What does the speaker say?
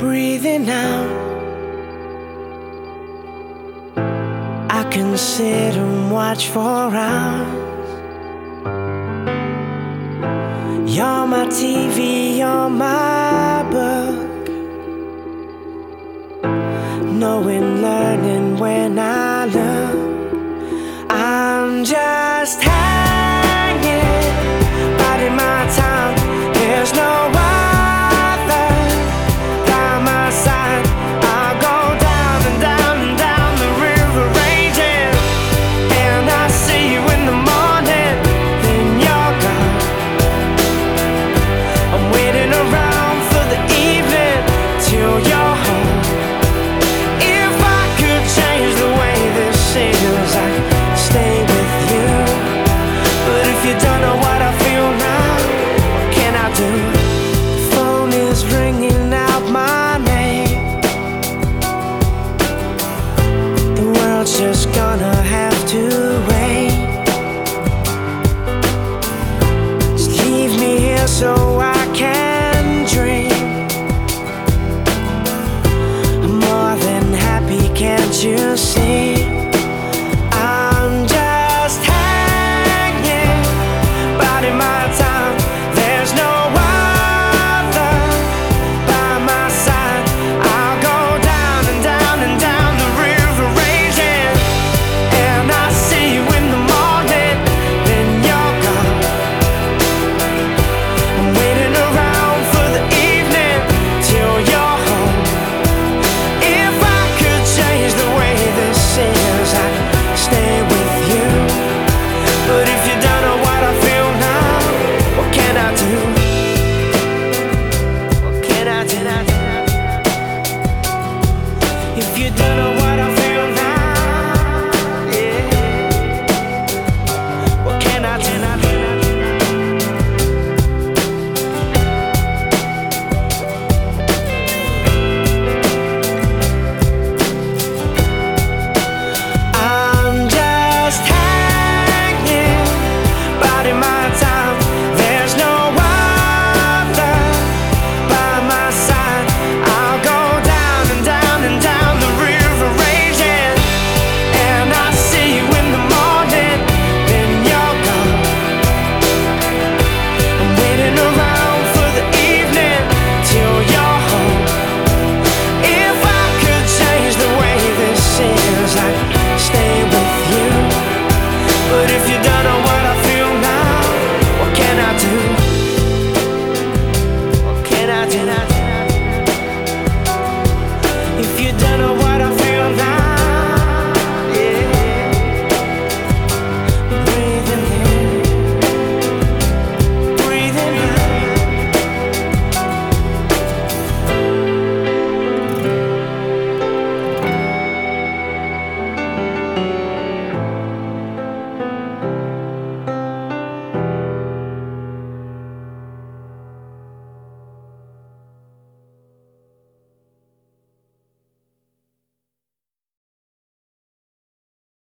breathing out. I can sit and watch for hours. You're my TV, you're my book. Knowing, learning when I look. I'm just hanging, biding my time. There's no other by my side. I'll go down and down and down the river raging, and I see you in the morning, then you're gone. I'm waiting around for the evening till you're home. If I could change the way this is, I'd stay with you. But if you don't know what I feel now, what can I do? The phone is ringing out my name. The world's just gonna have to wait. Just leave me here so I can dream. I'm more than happy, can't you see? I'm just hanging, biding my time. There's no other by my side. I'll go down and down and down the river raging, and I see you in the morning, then you're gone. I'm waiting around for the evening till you're home. If I could change the way this is, I'd stay with you. But if you don't know what I feel now, what can I do? What can I do? If you don't know what I feel now, yeah, what can I do? I'm just hanging, biding my time. There's no other by my side. I'll go down and down and down the river raging, and I see you in the morning, then you're gone. I'm waiting around for the evening till you're home. If I could change the way this is, I'd stay with you. But if you don't know what I feel now, what can I do? What can I do?